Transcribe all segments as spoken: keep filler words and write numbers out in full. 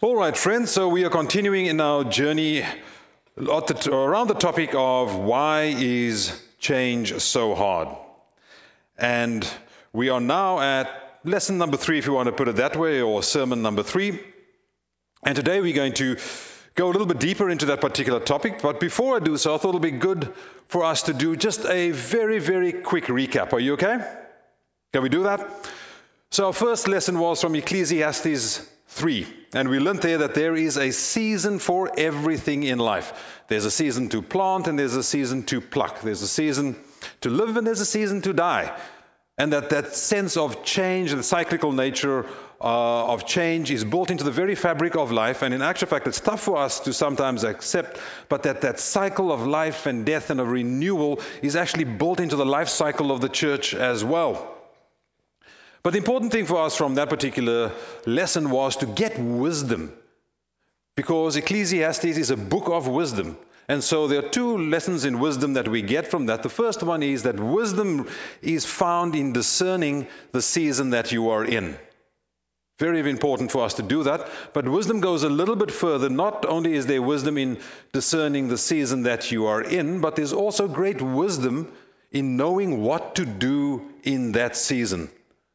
All right, friends, so we are continuing in our journey at the, around the topic of why is change so hard? And we are now at lesson number three, if you want to put it that way, or sermon number three. And today we're going to go a little bit deeper into that particular topic. But before I do so, I thought it would be good for us to do just a very, very quick recap. Are you okay? Can we do that? So our first lesson was from Ecclesiastes three, and we learned there that there is a season for everything in life. There's a season to plant and there's a season to pluck. There's a season to live and there's a season to die. And that that sense of change and the cyclical nature uh, of change is built into the very fabric of life. And in actual fact, it's tough for us to sometimes accept, but that that cycle of life and death and of renewal is actually built into the life cycle of the church as well. But the important thing for us from that particular lesson was to get wisdom, because Ecclesiastes is a book of wisdom. And so there are two lessons in wisdom that we get from that. The first one is that wisdom is found in discerning the season that you are in. Very important for us to do that. But wisdom goes a little bit further. Not only is there wisdom in discerning the season that you are in, but there's also great wisdom in knowing what to do in that season.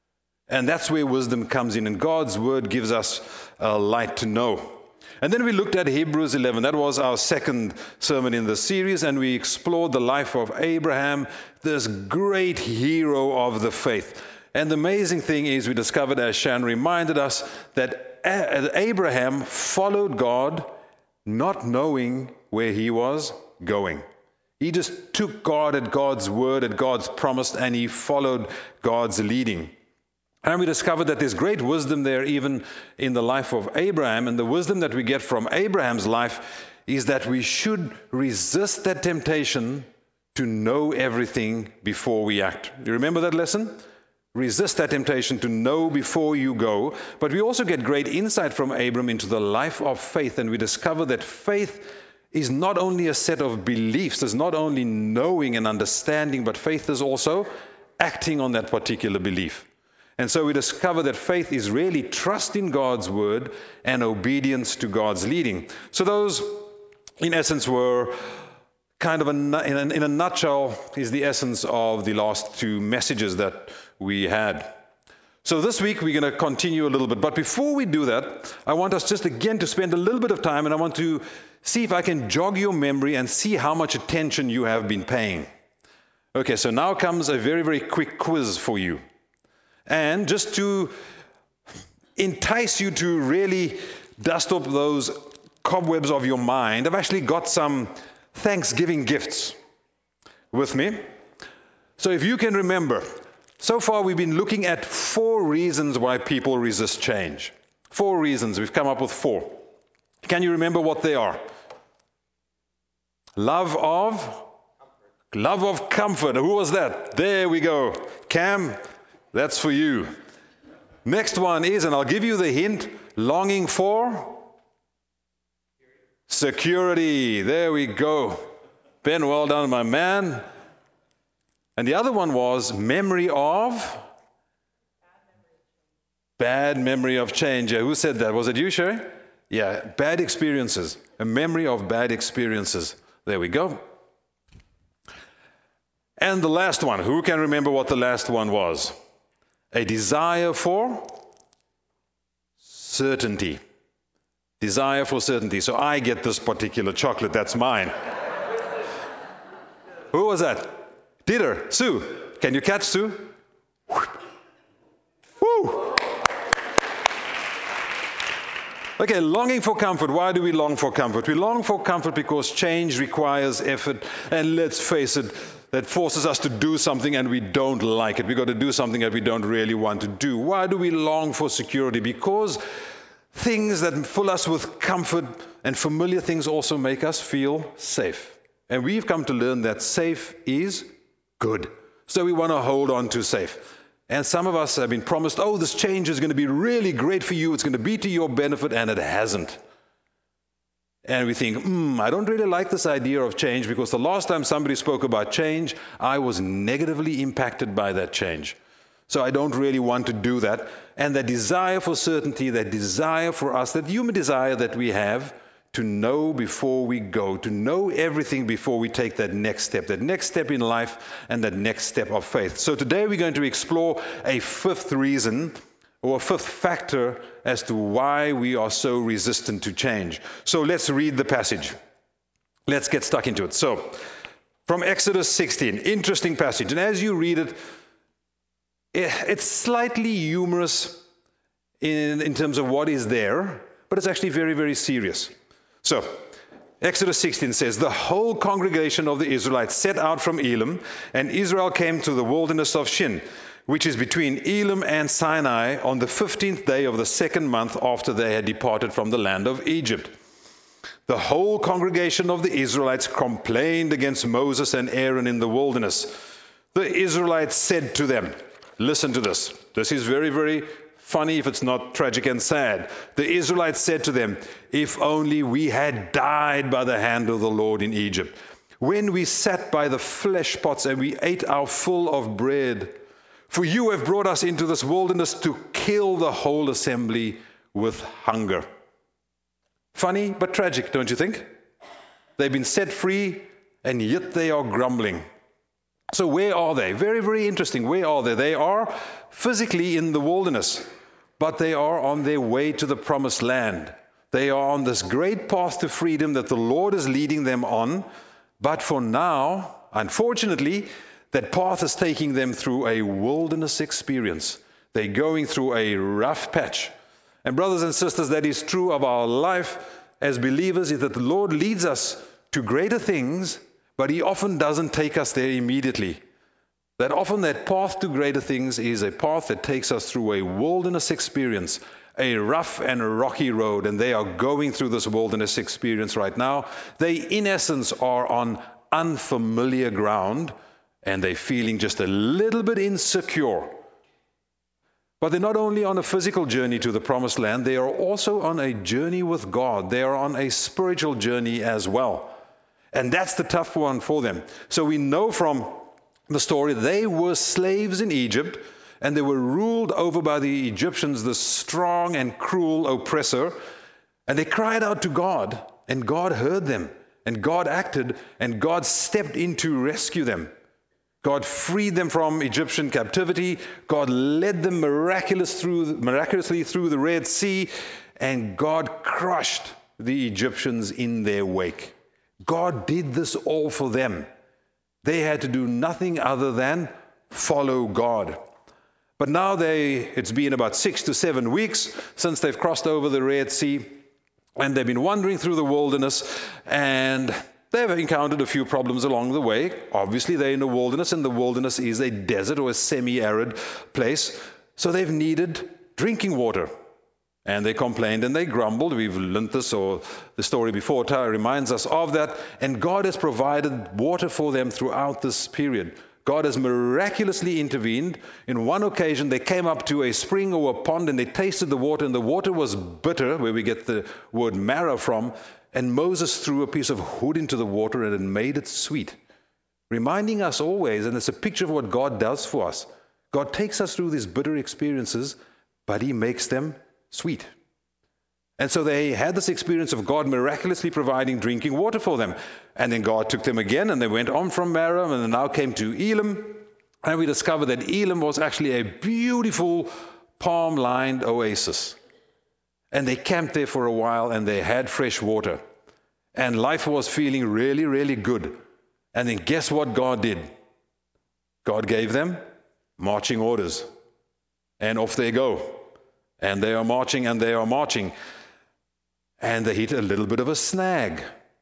And that's where wisdom comes in, and God's word gives us a light to know. And then we looked at Hebrews eleven. That was our second sermon in the series, and we explored the life of Abraham, this great hero of the faith. And the amazing thing is we discovered, as Shan reminded us, that Abraham followed God not knowing where he was going. He just took God at God's word, at God's promise, and he followed God's leading. And we discovered that there's great wisdom there even in the life of Abraham. And the wisdom that we get from Abraham's life is that we should resist that temptation to know everything before we act. You remember that lesson? Resist that temptation to know before you go. But we also get great insight from Abraham into the life of faith. And we discover that faith is not only a set of beliefs, there's not only knowing and understanding, but faith is also acting on that particular belief. And so we discover that faith is really trust in God's word and obedience to God's leading. So those, in essence, were kind of, a, in, a, in a nutshell, is the essence of the last two messages that we had. So this week we're going to continue a little bit. But before we do that, I want us just again to spend a little bit of time, and I want to see if I can jog your memory and see how much attention you have been paying. Okay, so now comes a very, very quick quiz for you. And just to entice you to really dust up those cobwebs of your mind, I've actually got some Thanksgiving gifts with me. So if you can remember, so far we've been looking at four reasons why people resist change. Four reasons. We've come up with four. Can you remember what they are? Love of? Comfort. Love of comfort. Who was that? There we go. Cam. That's for you. Next one is, and I'll give you the hint, longing for security. There we go. Ben, well done, my man. And the other one was memory of? Bad memory of change. Yeah, who said that? Was it you, Sherry? Yeah, bad experiences. A memory of bad experiences. There we go. And the last one. Who can remember what the last one was? A desire for certainty. Desire for certainty. So I get this particular chocolate. That's mine. Who was that? Dieter. Sue. Can you catch Sue? Woo! Okay, longing for comfort. Why do we long for comfort? We long for comfort because change requires effort. And let's face it, that forces us to do something and we don't like it. We've got to do something that we don't really want to do. Why do we long for security? Because things that fill us with comfort and familiar things also make us feel safe. And we've come to learn that safe is good. So we want to hold on to safe. And some of us have been promised, oh, this change is going to be really great for you. It's going to be to your benefit, and it hasn't. And we think, hmm, I don't really like this idea of change, because the last time somebody spoke about change, I was negatively impacted by that change. So I don't really want to do that. And that desire for certainty, that desire for us, that human desire that we have to know before we go, to know everything before we take that next step, that next step in life and that next step of faith. So today we're going to explore a fifth reason or a fifth factor as to why we are so resistant to change. So let's read the passage. Let's get stuck into it. So from Exodus sixteen, interesting passage. And as you read it, it's slightly humorous in, in terms of what is there, but it's actually very, very serious. So, Exodus sixteen says, the whole congregation of the Israelites set out from Elim, and Israel came to the wilderness of Shin, which is between Elim and Sinai, on the fifteenth day of the second month after they had departed from the land of Egypt. The whole congregation of the Israelites complained against Moses and Aaron in the wilderness. The Israelites said to them, listen to this. This is very, very funny if it's not tragic and sad. The Israelites said to them, if only we had died by the hand of the Lord in Egypt, when we sat by the flesh pots and we ate our full of bread. For you have brought us into this wilderness to kill the whole assembly with hunger. Funny but tragic, don't you think? They've been set free and yet they are grumbling. So where are they? Very, very interesting. Where are they? They are physically in the wilderness, but they are on their way to the promised land. They are on this great path to freedom that the Lord is leading them on. But for now, unfortunately, that path is taking them through a wilderness experience. They're going through a rough patch. And brothers and sisters, that is true of our life as believers, is that the Lord leads us to greater things, but He often doesn't take us there immediately. That often that path to greater things is a path that takes us through a wilderness experience, a rough and rocky road, and they are going through this wilderness experience right now. They, in essence, are on unfamiliar ground, and they're feeling just a little bit insecure. But they're not only on a physical journey to the promised land, they are also on a journey with God. They are on a spiritual journey as well. And that's the tough one for them. So we know from the story, they were slaves in Egypt, and they were ruled over by the Egyptians, the strong and cruel oppressor. And they cried out to God, and God heard them, and God acted, and God stepped in to rescue them. God freed them from Egyptian captivity. God led them miraculous through, miraculously through the Red Sea, and God crushed the Egyptians in their wake. God did this all for them. They had to do nothing other than follow God. But now they, it's been about six to seven weeks since they've crossed over the Red Sea, and they've been wandering through the wilderness, and they've encountered a few problems along the way. Obviously, they're in the wilderness, and the wilderness is a desert or a semi-arid place, so they've needed drinking water. And they complained and they grumbled. We've learned this, or the story before Tara reminds us of that. And God has provided water for them throughout this period. God has miraculously intervened. In one occasion, they came up to a spring or a pond and they tasted the water, and the water was bitter, where we get the word marrow from. And Moses threw a piece of wood into the water and it made it sweet. Reminding us always, and it's a picture of what God does for us. God takes us through these bitter experiences, but He makes them sweet. And so they had this experience of God miraculously providing drinking water for them. And then God took them again, and they went on from Marah, and they now came to Elim. And we discovered that Elim was actually a beautiful palm-lined oasis. And they camped there for a while, and they had fresh water. And life was feeling really, really good. And then guess what God did? God gave them marching orders. And off they go. And they are marching, and they are marching. And they hit a little bit of a snag.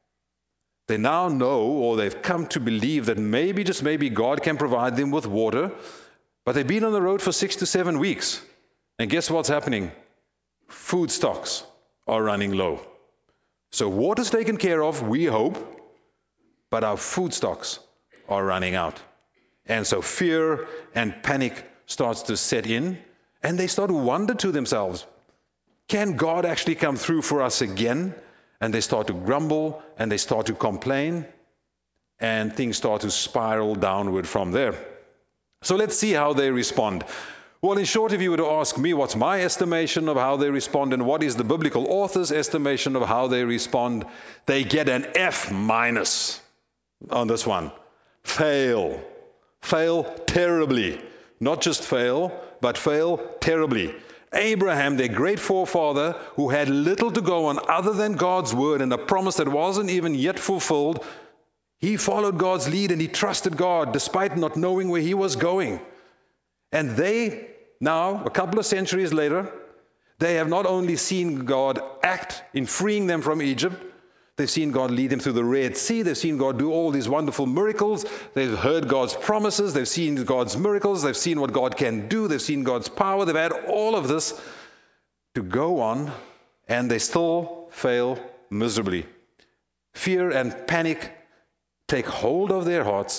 They now know, or they've come to believe, that maybe, just maybe, God can provide them with water. But they've been on the road for six to seven weeks. And guess what's happening? Food stocks are running low. So water's taken care of, we hope, but our food stocks are running out. And so fear and panic starts to set in. And they start to wonder to themselves, can God actually come through for us again? And they start to grumble, and they start to complain, and things start to spiral downward from there. So let's see how they respond. Well, in short, if you were to ask me what's my estimation of how they respond and what is the biblical author's estimation of how they respond, they get an F minus on this one. Fail. Fail terribly. Not just fail, but fail terribly. Abraham, their great forefather, who had little to go on other than God's word and a promise that wasn't even yet fulfilled, he followed God's lead and he trusted God despite not knowing where he was going. And they, now, a couple of centuries later, they have not only seen God act in freeing them from Egypt, they've seen God lead them through the Red Sea. They've seen God do all these wonderful miracles. They've heard God's promises. They've seen God's miracles. They've seen what God can do. They've seen God's power. They've had all of this to go on, and they still fail miserably. Fear and panic take hold of their hearts.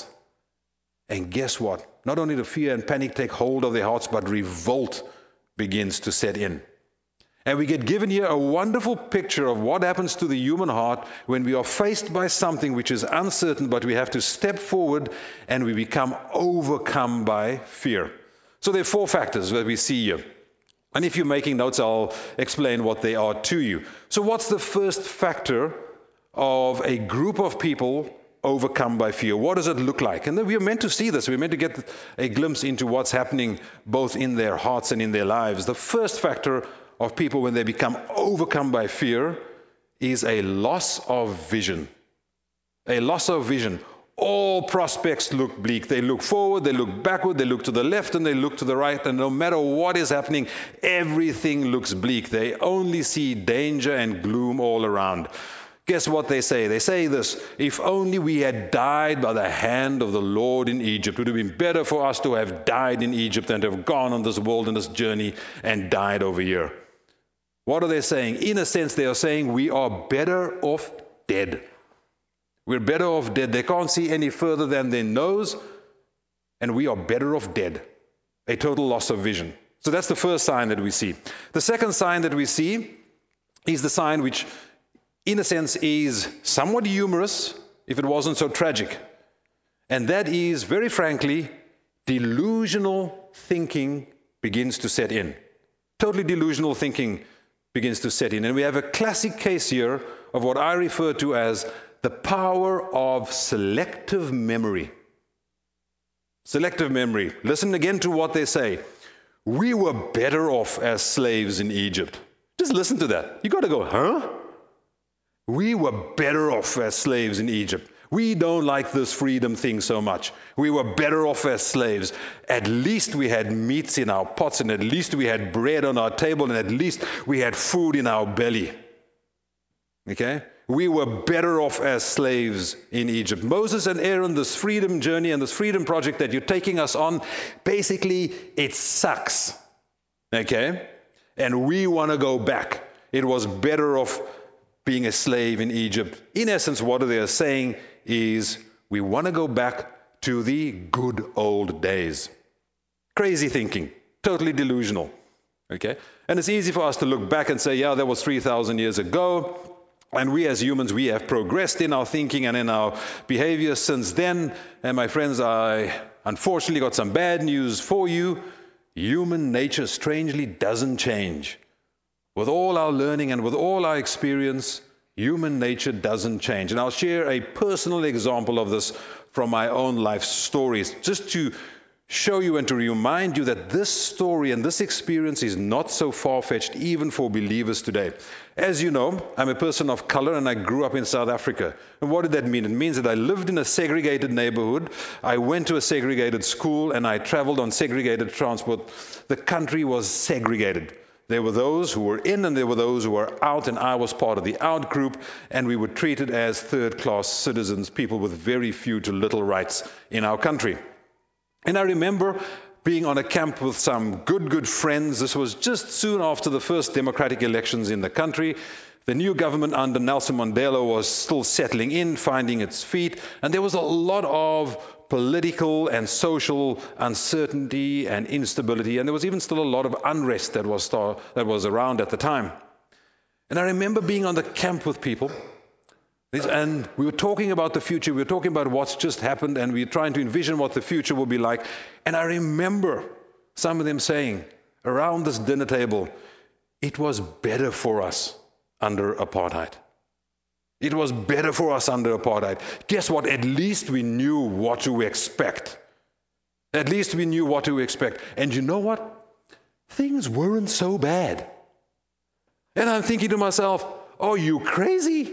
And guess what? Not only do fear and panic take hold of their hearts, but revolt begins to set in. And we get given here a wonderful picture of what happens to the human heart when we are faced by something which is uncertain, but we have to step forward and we become overcome by fear. So there are four factors that we see here. And if you're making notes, I'll explain what they are to you. So what's the first factor of a group of people overcome by fear? What does it look like? And then we are meant to see this. We're meant to get a glimpse into what's happening both in their hearts and in their lives. The first factor of people when they become overcome by fear is a loss of vision. A loss of vision. All prospects look bleak. They look forward, they look backward, they look to the left and they look to the right, and no matter what is happening, everything looks bleak. They only see danger and gloom all around. Guess what they say? They say this: if only we had died by the hand of the Lord in Egypt. It would have been better for us to have died in Egypt than to have gone on this wilderness journey and died over here. What are they saying? In a sense, they are saying we are better off dead. We're better off dead. They can't see any further than their nose, and we are better off dead. A total loss of vision. So that's the first sign that we see. The second sign that we see is the sign which, in a sense, is somewhat humorous if it wasn't so tragic. And that is, very frankly, delusional thinking begins to set in. Totally delusional thinking begins to set in. And we have a classic case here of what I refer to as the power of selective memory. Selective memory. Listen again to what they say. We were better off as slaves in Egypt. Just listen to that. You got to go, huh? We were better off as slaves in Egypt. We don't like this freedom thing so much. We were better off as slaves. At least we had meats in our pots, and at least we had bread on our table, and at least we had food in our belly. Okay? We were better off as slaves in Egypt. Moses and Aaron, this freedom journey and this freedom project that you're taking us on, basically it sucks. Okay? And we want to go back. It was better off being a slave in Egypt. In essence, what they are saying is we want to go back to the good old days. Crazy thinking, totally delusional. Okay? And it's easy for us to look back and say, yeah, that was three thousand years ago. And we as humans, we have progressed in our thinking and in our behavior since then. And my friends, I unfortunately got some bad news for you. Human nature strangely doesn't change. With all our learning and with all our experience, human nature doesn't change. And I'll share a personal example of this from my own life stories, just to show you and to remind you that this story and this experience is not so far-fetched even for believers today. As you know, I'm a person of color and I grew up in South Africa. And what did that mean? It means that I lived in a segregated neighborhood, I went to a segregated school, and I traveled on segregated transport. The country was segregated. There were those who were in and there were those who were out, and I was part of the out group, and we were treated as third-class citizens, people with very few to little rights in our country. And I remember being on a camp with some good, good friends. This was just soon after the first democratic elections in the country. The new government under Nelson Mandela was still settling in, finding its feet, and there was a lot of political and social uncertainty and instability, and there was even still a lot of unrest that was, star- that was around at the time. And I remember being on the camp with people, and we were talking about the future, we were talking about what's just happened, and we were trying to envision what the future will be like. And I remember Some of them saying around this dinner table, it was better for us under apartheid. It was better for us under apartheid. Guess what? At least we knew what to expect. At least we knew what to expect. And you know what? Things weren't so bad. And I'm thinking to myself, are you crazy?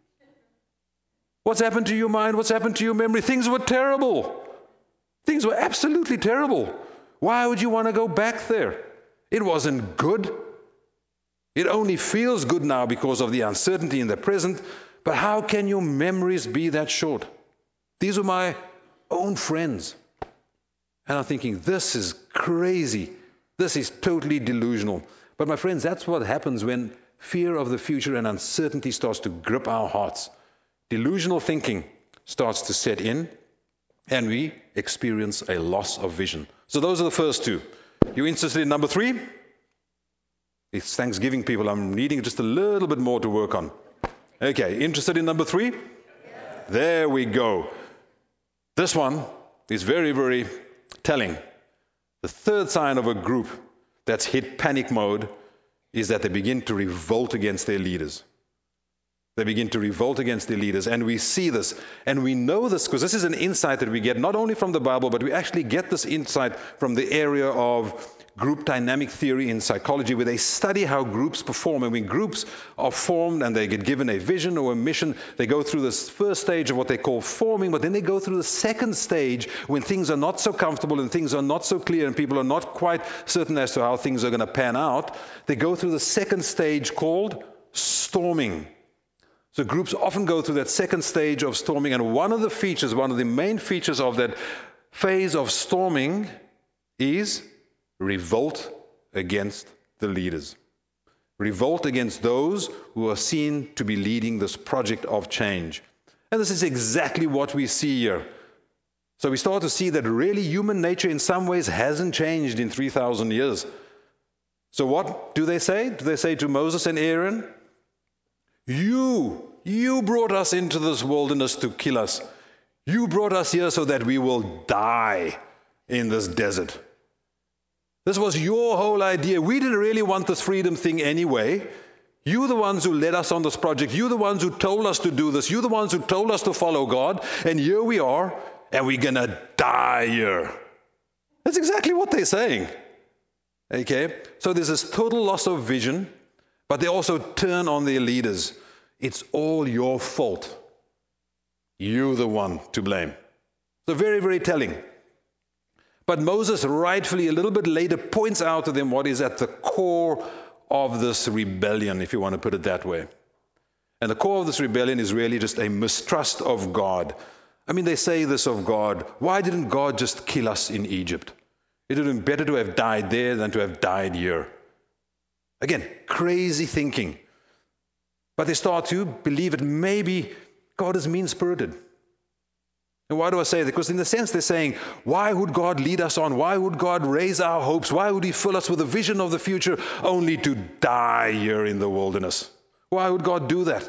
What's happened to your mind? What's happened to your memory? Things were terrible. Things were absolutely terrible. Why would you want to go back there? It wasn't good. It only feels good now because of the uncertainty in the present. But how can your memories be that short? These are my own friends. And I'm thinking, this is crazy. This is totally delusional. But my friends, that's what happens when fear of the future and uncertainty starts to grip our hearts. Delusional thinking starts to set in, and we experience a loss of vision. So those are the first two. You interested in number three? It's Thanksgiving, people. I'm needing just a little bit more to work on. Okay, interested in number three? Yes. There we go. This one is very, very telling. The third sign of a group that's hit panic mode is that they begin to revolt against their leaders. They begin to revolt against their leaders. And we see this. And we know this because this is an insight that we get not only from the Bible, but we actually get this insight from the area of group dynamic theory in psychology, where they study how groups perform. And when groups are formed and they get given a vision or a mission, they go through this first stage of what they call forming, but then they go through the second stage when things are not so comfortable and things are not so clear and people are not quite certain as to how things are going to pan out. They go through the second stage called storming. So groups often go through that second stage of storming, and one of the features, one of the main features of that phase of storming is revolt against the leaders. Revolt against those who are seen to be leading this project of change. And this is exactly what we see here. So we start to see that really human nature in some ways hasn't changed in three thousand years. So what do they say? Do they say to Moses and Aaron, You, you brought us into this wilderness to kill us. You brought us here so that we will die in this desert. This was your whole idea. We didn't really want this freedom thing anyway. You're the ones who led us on this project. You're the ones who told us to do this. You're the ones who told us to follow God. And here we are, and we're going to die here. That's exactly what they're saying. Okay? So there's this total loss of vision. But they also turn on their leaders. It's all your fault. You're the one to blame. So very, very telling. But Moses rightfully a little bit later points out to them what is at the core of this rebellion, if you want to put it that way. And the core of this rebellion is really just a mistrust of God. I mean, they say this of God. Why didn't God just kill us in Egypt? It would have been better to have died there than to have died here. Again, crazy thinking. But they start to believe that maybe God is mean-spirited. And why do I say that? Because in a sense they're saying, why would God lead us on? Why would God raise our hopes? Why would He fill us with a vision of the future only to die here in the wilderness? Why would God do that?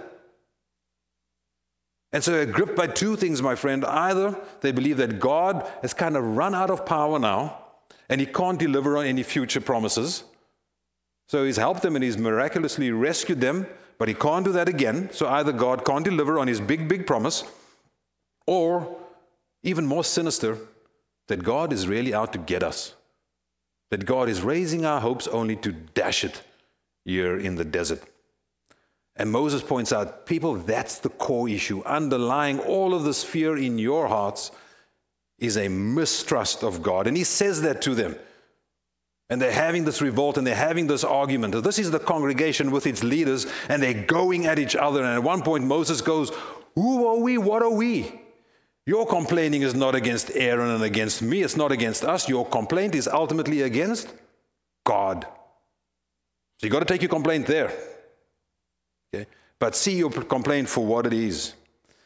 And so they're gripped by two things, my friend. Either they believe that God has kind of run out of power now, and He can't deliver on any future promises. So He's helped them and He's miraculously rescued them, but He can't do that again. So either God can't deliver on His big, big promise, or even more sinister, that God is really out to get us. That God is raising our hopes only to dash it here in the desert. And Moses points out, people, that's the core issue. Underlying all of this fear in your hearts is a mistrust of God. And he says that to them. And they're having this revolt and they're having this argument. This is the congregation with its leaders, and they're going at each other. And at one point, Moses goes, who are we? What are we? Your complaining is not against Aaron and against me. It's not against us. Your complaint is ultimately against God. So you've got to take your complaint there. Okay? But see your complaint for what it is.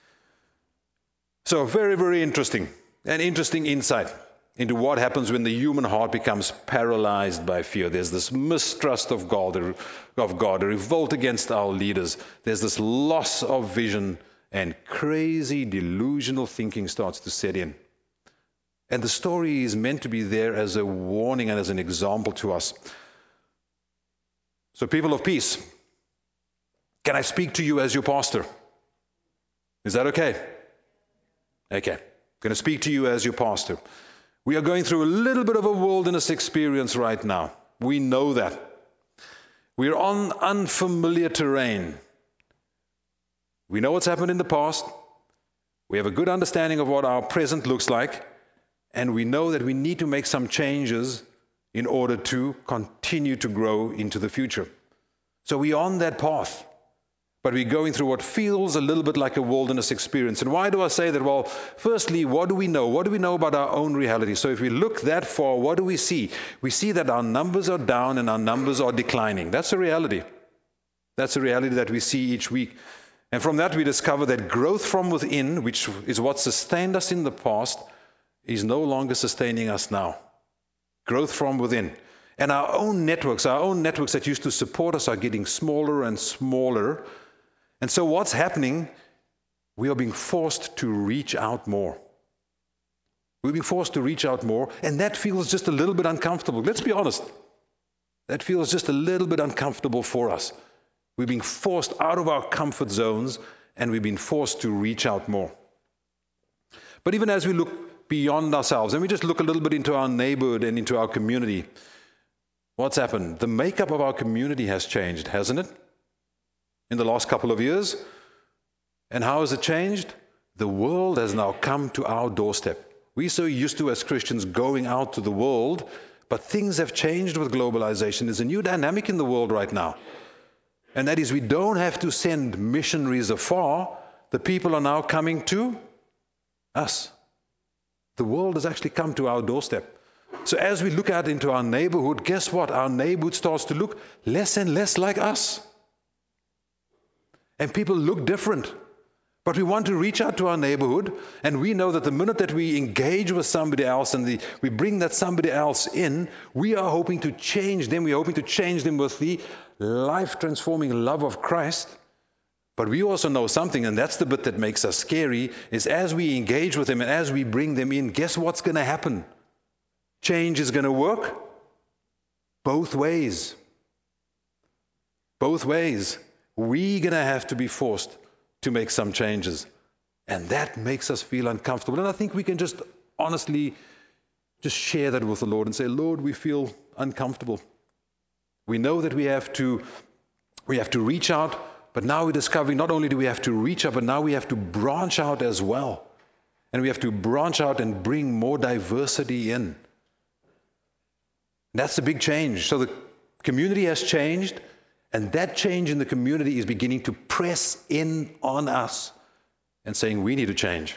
So very, very interesting. An interesting insight into what happens when the human heart becomes paralyzed by fear. There's this mistrust of God, of God, a revolt against our leaders. There's this loss of vision, and crazy delusional thinking starts to set in. And the story is meant to be there as a warning and as an example to us. So, people of peace, can I speak to you as your pastor? Is that okay? Okay. I'm going to speak to you as your pastor. We are going through a little bit of a wilderness experience right now. We know that. We're on unfamiliar terrain. We know what's happened in the past. We have a good understanding of what our present looks like. And we know that we need to make some changes in order to continue to grow into the future. So we're on that path. But we're going through what feels a little bit like a wilderness experience. And why do I say that? Well, firstly, what do we know? What do we know about our own reality? So if we look that far, what do we see? We see that our numbers are down and our numbers are declining. That's a reality. That's a reality that we see each week. And from that, we discover that growth from within, which is what sustained us in the past, is no longer sustaining us now. Growth from within. And our own networks, our own networks that used to support us are getting smaller and smaller. And so what's happening? We are being forced to reach out more. We're being forced to reach out more, and that feels just a little bit uncomfortable. Let's be honest. That feels just a little bit uncomfortable for us. We're being forced out of our comfort zones, and we've been forced to reach out more. But even as we look beyond ourselves, and we just look a little bit into our neighborhood and into our community, what's happened? The makeup of our community has changed, hasn't it? In the last couple of years. And how has it changed? The world has now come to our doorstep. We're so used to, as Christians, going out to the world, but things have changed with globalization. There's a new dynamic in the world right now. And that is, we don't have to send missionaries afar. The people are now coming to us. The world has actually come to our doorstep. So as we look out into our neighborhood, guess what? Our neighborhood starts to look less and less like us. And people look different. But we want to reach out to our neighborhood, and we know that the minute that we engage with somebody else and the, we bring that somebody else in, we are hoping to change them. We are hoping to change them with the life-transforming love of Christ. But we also know something, and that's the bit that makes us scary, is as we engage with them and as we bring them in, guess what's going to happen? Change is going to work both ways. Both ways. We're going to have to be forced to make some changes. And that makes us feel uncomfortable. And I think we can just honestly just share that with the Lord and say, Lord, we feel uncomfortable. We know that we have to, we have to reach out, but now we're discovering not only do we have to reach out, but now we have to branch out as well. And we have to branch out and bring more diversity in. That's a big change. So the community has changed. And that change in the community is beginning to press in on us and saying we need to change.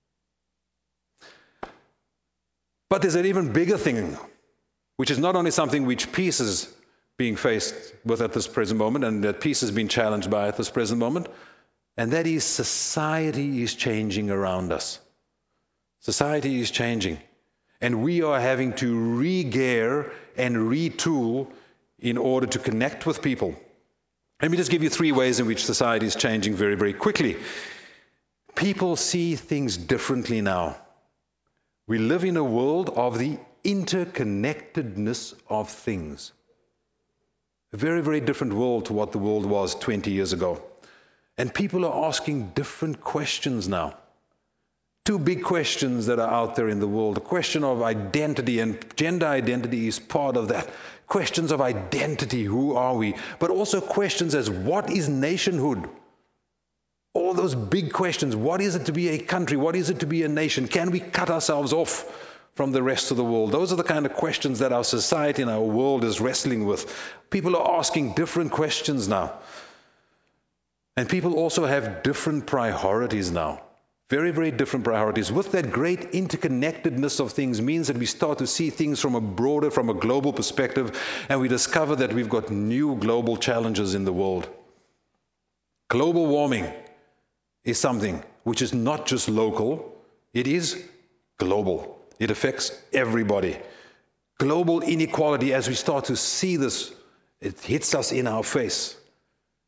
But there's an even bigger thing, which is not only something which peace is being faced with at this present moment, and that peace has been challenged by at this present moment, and that is society is changing around us. Society is changing. And we are having to re-gear and retool in order to connect with people. Let me just give you three ways in which society is changing very, very quickly. People see things differently now. We live in a world of the interconnectedness of things. A very, very different world to what the world was twenty years ago. And people are asking different questions now. Two big questions that are out there in the world. The question of identity, and gender identity is part of that. Questions of identity, who are we? But also questions as what is nationhood? All those big questions. What is it to be a country? What is it to be a nation? Can we cut ourselves off from the rest of the world? Those are the kind of questions that our society and our world is wrestling with. People are asking different questions now. And people also have different priorities now. Very, very different priorities. With that great interconnectedness of things means that we start to see things from a broader, from a global perspective, and we discover that we've got new global challenges in the world. Global warming is something which is not just local, it is global. It affects everybody. Global inequality, as we start to see this, it hits us in our face.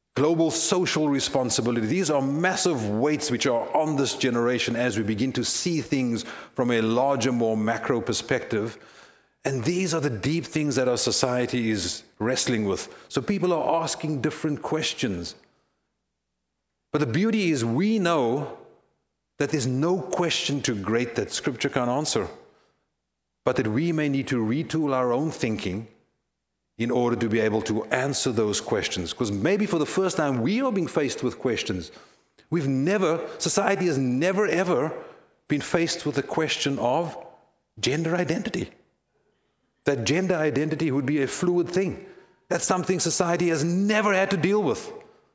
global social responsibility. These are massive weights which are on this generation as we begin to see things from a larger, more macro perspective. And these are the deep things that our society is wrestling with. So people are asking different questions. But the beauty is we know that there's no question too great that Scripture can't answer, but that we may need to retool our own thinking in order to be able to answer those questions. Because maybe for the first time we are being faced with questions. We've never, society has never ever been faced with the question of gender identity. That gender identity would be a fluid thing. That's something society has never had to deal with.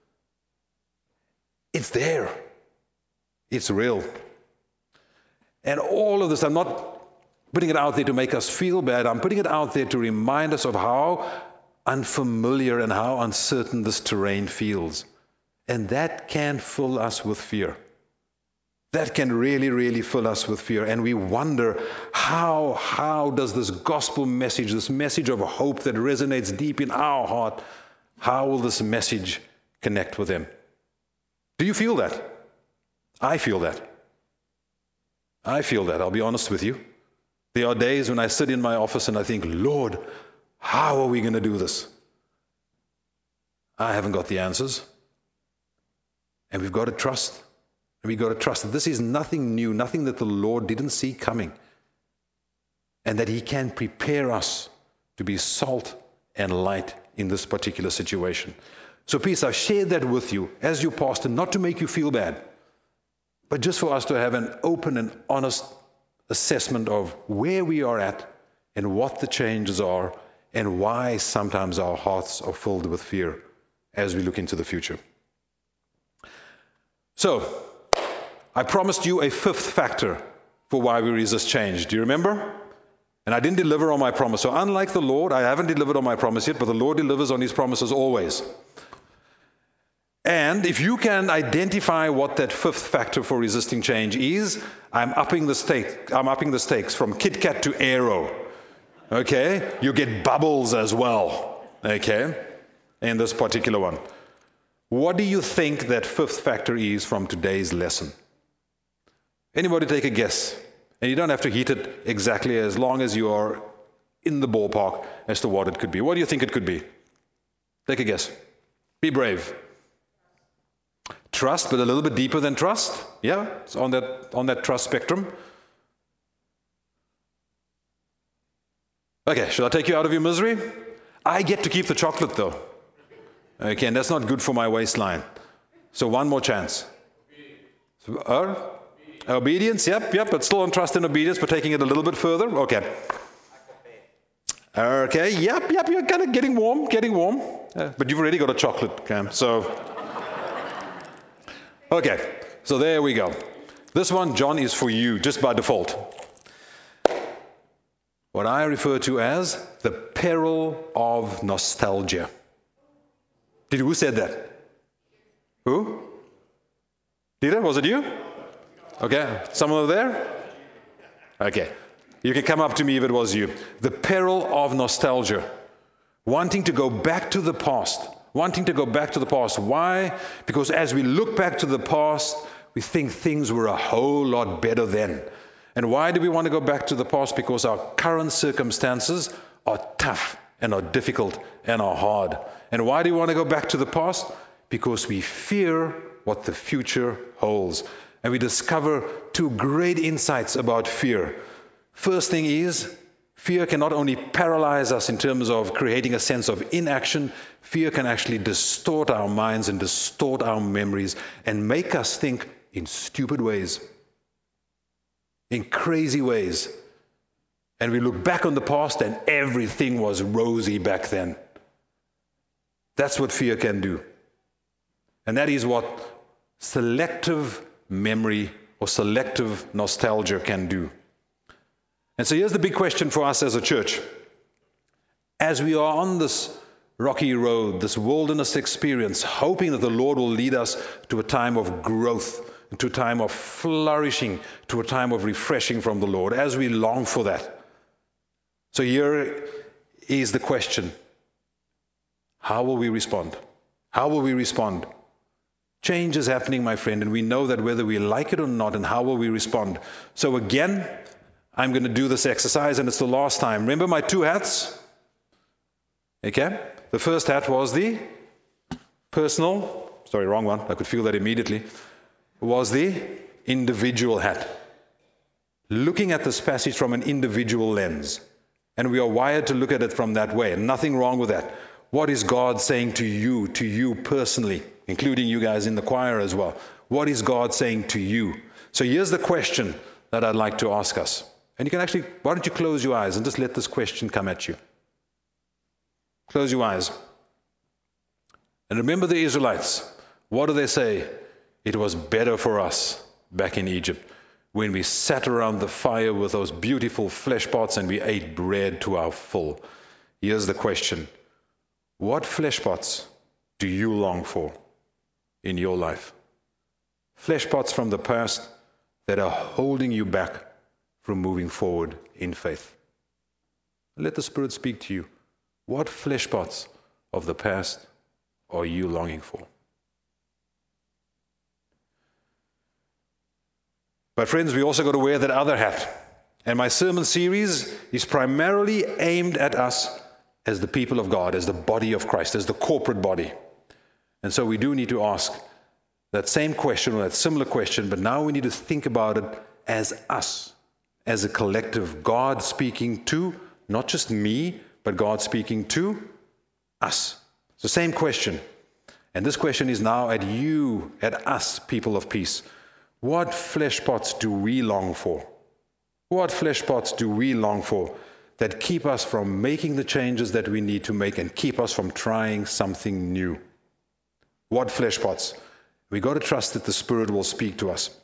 It's there. It's real. And all of this, I'm not putting it out there to make us feel bad. I'm putting it out there to remind us of how unfamiliar and how uncertain this terrain feels. And that can fill us with fear. That can really, really fill us with fear. And we wonder, how, how does this gospel message, this message of hope that resonates deep in our heart, how will this message connect with them? Do you feel that? I feel that. I feel that, I'll be honest with you. There are days when I sit in my office and I think, Lord, how are we going to do this? I haven't got the answers. And we've got to trust. And we've got to trust that this is nothing new, nothing that the Lord didn't see coming. And that He can prepare us to be salt and light in this particular situation. So please, I've shared that with you as your pastor, not to make you feel bad, but just for us to have an open and honest assessment of where we are at and what the changes are and why sometimes our hearts are filled with fear as we look into the future. So, I promised you a fifth factor for why we resist change. Do you remember? And I didn't deliver on my promise. So unlike the Lord, I haven't delivered on my promise yet, but the Lord delivers on His promises always. And if you can identify what that fifth factor for resisting change is, I'm upping the stake. I'm upping the stakes from Kit Kat to Aero. Okay? You get bubbles as well. Okay? In this particular one. What do you think that fifth factor is from today's lesson? Anybody take a guess? And you don't have to hit it exactly, as long as you are in the ballpark as to what it could be. What do you think it could be? Take a guess. Be brave. Trust, but a little bit deeper than trust. Yeah, it's on that on that trust spectrum. Okay, should I take you out of your misery? I get to keep the chocolate though. Okay, and that's not good for my waistline. So one more chance. So, uh, obedience, yep, yep, but still on trust and obedience, but taking it a little bit further. Okay. Okay, yep, yep, you're kind of getting warm, getting warm. Uh, but you've already got a chocolate, Cam, so... Okay, so there we go. This one, John, is for you, just by default. What I refer to as the peril of nostalgia. Did who said that? Who? Dita, was it you? Okay, someone over there? Okay, you can come up to me if it was you. The peril of nostalgia. Wanting to go back to the past. Wanting to go back to the past. Why? Because as we look back to the past, we think things were a whole lot better then. And why do we want to go back to the past? Because our current circumstances are tough and are difficult and are hard. And why do we want to go back to the past? Because we fear what the future holds. And we discover two great insights about fear. First thing is, fear can not only paralyze us in terms of creating a sense of inaction, fear can actually distort our minds and distort our memories and make us think in stupid ways, in crazy ways. And we look back on the past and everything was rosy back then. That's what fear can do. And that is what selective memory or selective nostalgia can do. And so here's the big question for us as a church. As we are on this rocky road, this wilderness experience, hoping that the Lord will lead us to a time of growth, to a time of flourishing, to a time of refreshing from the Lord, as we long for that. So here is the question. How will we respond? How will we respond? Change is happening, my friend, and we know that whether we like it or not, and how will we respond? So again, I'm going to do this exercise, and it's the last time. Remember my two hats? Okay? The first hat was the personal, sorry, wrong one. I could feel that immediately. Was the individual hat. Looking at this passage from an individual lens. And we are wired to look at it from that way. And nothing wrong with that. What is God saying to you, to you personally, including you guys in the choir as well? What is God saying to you? So here's the question that I'd like to ask us. And you can actually, why don't you close your eyes and just let this question come at you? Close your eyes. And remember the Israelites. What do they say? It was better for us back in Egypt when we sat around the fire with those beautiful flesh pots and we ate bread to our full. Here's the question. What flesh pots do you long for in your life? Flesh pots from the past that are holding you back from moving forward in faith. Let the Spirit speak to you. What flesh pots of the past are you longing for? But friends, we also got to wear that other hat. And my sermon series is primarily aimed at us as the people of God, as the body of Christ, as the corporate body. And so we do need to ask that same question or that similar question, but now we need to think about it as us, as a collective. God speaking to, not just me, but God speaking to us. It's the same question. And this question is now at you, at us, people of peace. What flesh pots do we long for? What flesh pots do we long for that keep us from making the changes that we need to make and keep us from trying something new? What flesh pots? We got to trust that the Spirit will speak to us.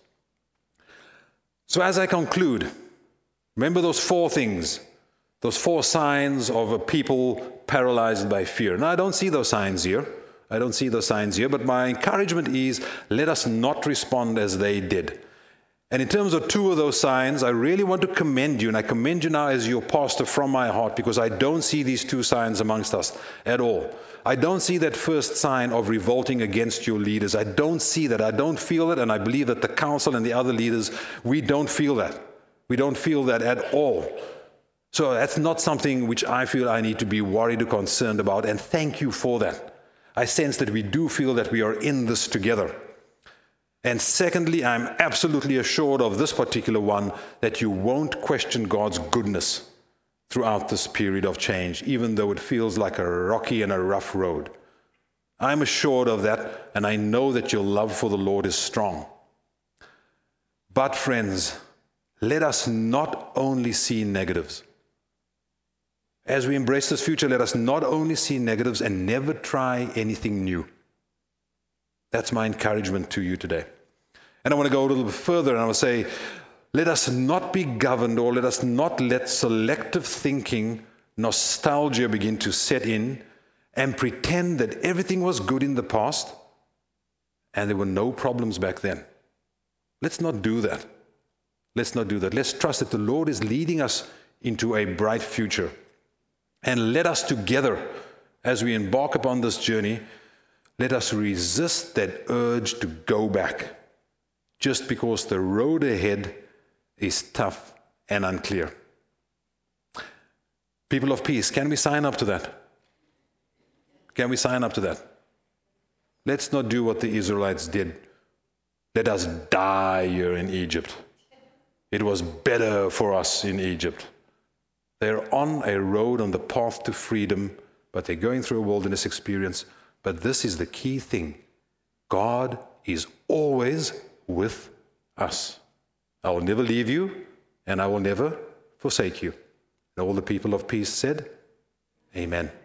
So as I conclude, remember those four things, those four signs of a people paralyzed by fear. Now, I don't see those signs here. I don't see those signs here, but my encouragement is let us not respond as they did. And in terms of two of those signs, I really want to commend you, and I commend you now as your pastor from my heart, because I don't see these two signs amongst us at all. I don't see that first sign of revolting against your leaders. I don't see that. I don't feel it, and I believe that the council and the other leaders, we don't feel that. We don't feel that at all. So that's not something which I feel I need to be worried or concerned about, and thank you for that. I sense that we do feel that we are in this together. And secondly, I'm absolutely assured of this particular one, that you won't question God's goodness throughout this period of change, even though it feels like a rocky and a rough road. I'm assured of that, and I know that your love for the Lord is strong. But friends, let us not only see negatives. As we embrace this future, let us not only see negatives and never try anything new. That's my encouragement to you today. And I want to go a little bit further, and I will say, let us not be governed, or let us not let selective thinking, nostalgia begin to set in and pretend that everything was good in the past and there were no problems back then. Let's not do that. Let's not do that. Let's trust that the Lord is leading us into a bright future. And let us together, as we embark upon this journey, let us resist that urge to go back, just because the road ahead is tough and unclear. People of peace, can we sign up to that? Can we sign up to that? Let's not do what the Israelites did. Let us die here in Egypt. It was better for us in Egypt. They're on a road on the path to freedom, but they're going through a wilderness experience. But this is the key thing. God is always with us. I will never leave you, and I will never forsake you. And all the people of peace said, Amen.